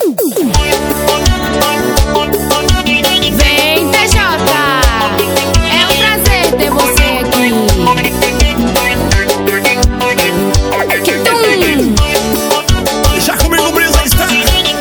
Vem, TJ, é um prazer ter você aqui. Já comigo, Brisa está.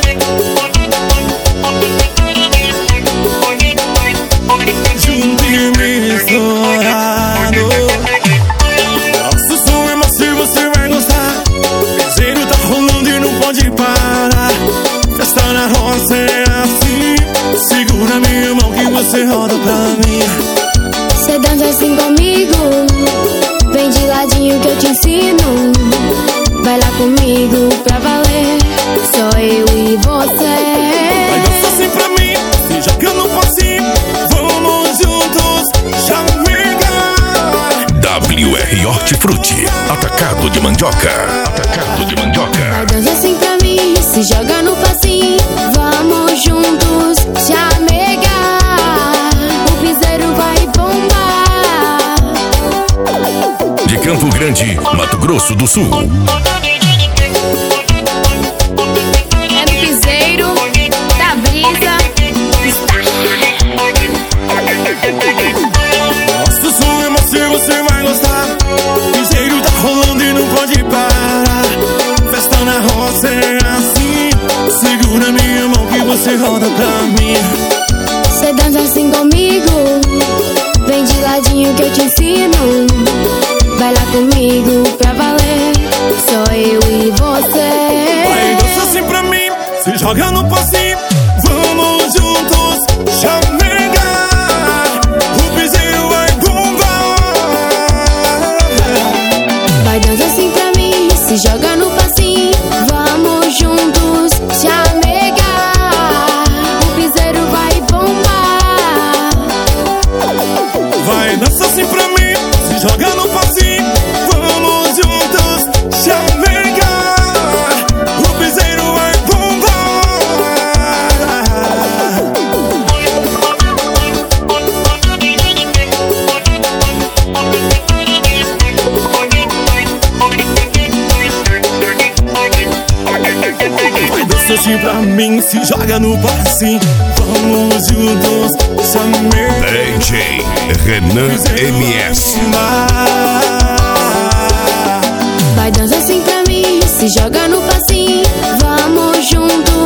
Junto e misturado. Nosso som é macio, você vai gostar. Piseiro tá rolando e não pode parar. Festa na roça é assim. Segura minha mão que você roda pra mim. Cê dança assim comigo, vem de ladinho que eu te ensino. Vai lá comigo pra valer, só eu e você. Vai dançar assim pra mim, se joga no passinho. Vamos juntos, chamegar. WR Hortifruti, atacado de mandioca. Atacado de mandioca. Vai dançar assim pra mim, se joga no passinho. Vamos juntos, chamegar. O piseiro vai bombar. De Campo Grande, Mato Grosso do Sul. É no piseiro da Brisa está. Nosso som é macio, você vai gostar. Piseiro tá rolando e não pode parar. Festa na roça é assim. Segura minha mão que você roda pra mim. Cê dança assim comigo, vem de ladinho que eu te ensino. Vai lá comigo pra valer, só eu e você. Vai dançar assim pra mim, se joga no passinho. Vamos juntos, chamegar. O piseiro vai bombar. Vai dançar assim pra mim, se joga no passinho. Vamos juntos, chamegar. O piseiro vai bombar. Vai dançar assim pra mim, se joga no passinho. Vamos juntos, chamegar. O piseiro vai bombar. Vai dançar assim pra mim, se joga no passinho. Vamos juntos, chamegar. DJ Renan MS. Vai dançar assim pra mim, se joga no passinho. Vamos juntos,